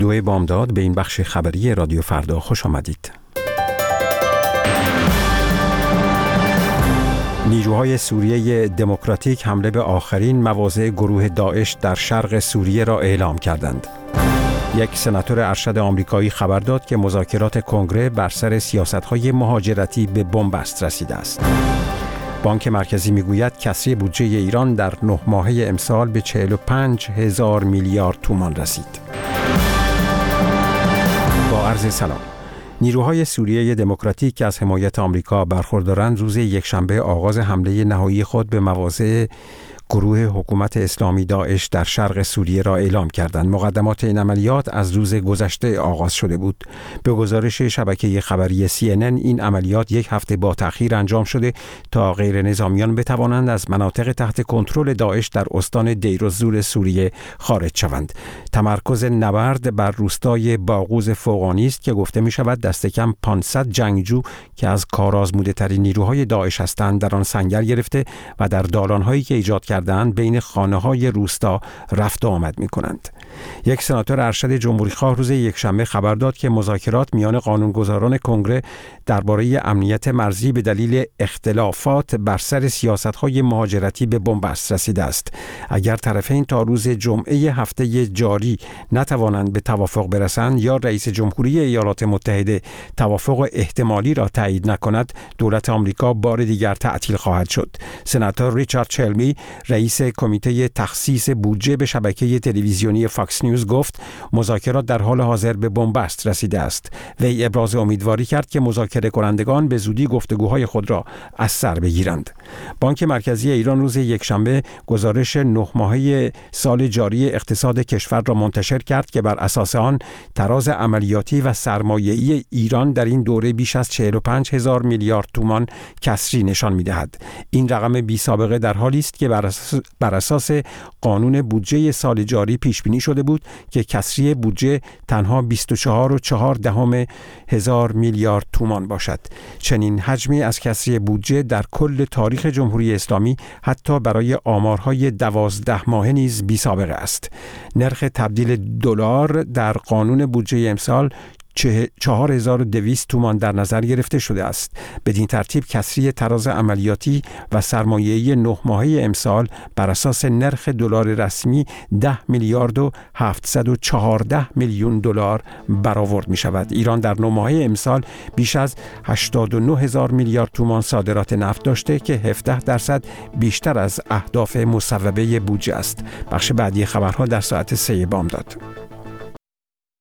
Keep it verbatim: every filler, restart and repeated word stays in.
دوی بامداد به این بخش خبری رادیو فردا خوش آمدید. نیروهای سوریه دموکراتیک حمله به آخرین مواضع گروه داعش در شرق سوریه را اعلام کردند. یک سناتور ارشد آمریکایی خبر داد که مذاکرات کنگره بر سر سیاست‌های مهاجرتی به بنبست رسیده است. بانک مرکزی میگوید کسری بودجه ایران در نه ماهه امسال به چهل و پنج هزار میلیارد تومان رسید. با عرض سلام. نیروهای سوریه دموکراتیک که از حمایت آمریکا برخوردارند روز یکشنبه آغاز حمله نهایی خود به مواضع گروه حکومت اسلامی داعش در شرق سوریه را اعلام کردند. مقدمات این عملیات از روز گذشته آغاز شده بود. به گزارش شبکه خبری سی ان ان این عملیات یک هفته با تأخیر انجام شده تا غیر نظامیان بتوانند از مناطق تحت کنترل داعش در استان دیرالزور سوریه خارج شوند. تمرکز نبرد بر روستای باغوز فوقانی است که گفته می شود دست کم پانصد جنگجو که از کارآزموده ترین نیروهای داعش هستند در آن سنگر گرفته و در دالان‌هایی که ایجاد کرده بین خانه‌های روستا رفت و آمد می‌کنند. یک سناتور ارشد جمهوری‌خواه روز یکشنبه خبر داد که مذاکرات میان قانونگذاران کنگره درباره امنیت مرزی به دلیل اختلافات بر سر سیاست‌های مهاجرتی به بنبست رسیده است. اگر طرفین تا روز جمعه هفته جاری نتوانند به توافق برسند یا رئیس جمهوری ایالات متحده توافق احتمالی را تایید نکند، دولت آمریکا بار دیگر تعطیل خواهد شد. سناتور ریچارد چلمی رئیس کمیته تخصیص بودجه به شبکه تلویزیونی فاکس نیوز گفت مذاکرات در حال حاضر به بنبست رسیده است. وی ابراز امیدواری کرد که مذاکره کنندگان به زودی گفتگوهای خود را از سر بگیرند. بانک مرکزی ایران روز یکشنبه گزارش نه ماهه سال جاری اقتصاد کشور را منتشر کرد که بر اساس آن تراز عملیاتی و سرمایه‌ای ایران در این دوره بیش از چهل و پنج هزار میلیارد تومان کسری نشان می‌دهد. این رقم بی سابقه در حالی است که بر اساس, بر اساس قانون بودجه سال جاری پیش بینی شده بود که کسری بودجه تنها بیست و چهار و چهار دهم هزار میلیارد تومان باشد. چنین حجمی از کسری بودجه در کل تاریخ جمهوری اسلامی حتی برای آمارهای دوازده ماهه نیز بی سابقه است. نرخ تبدیل دلار در قانون بودجه امسال چهار هزار و دویست تومان در نظر گرفته شده است. بدین ترتیب کسری تراز عملیاتی و سرمایه‌ای نه ماهه امسال بر اساس نرخ دلار رسمی ده میلیارد و هفتصد و چهارده میلیون دلار برآورد می شود. ایران در نه ماهه امسال بیش از هشتاد و نه هزار میلیارد تومان صادرات نفت داشته که هفده درصد بیشتر از اهداف مصوبه بودجه است. بخش بعدی خبرها در ساعت سه بامداد.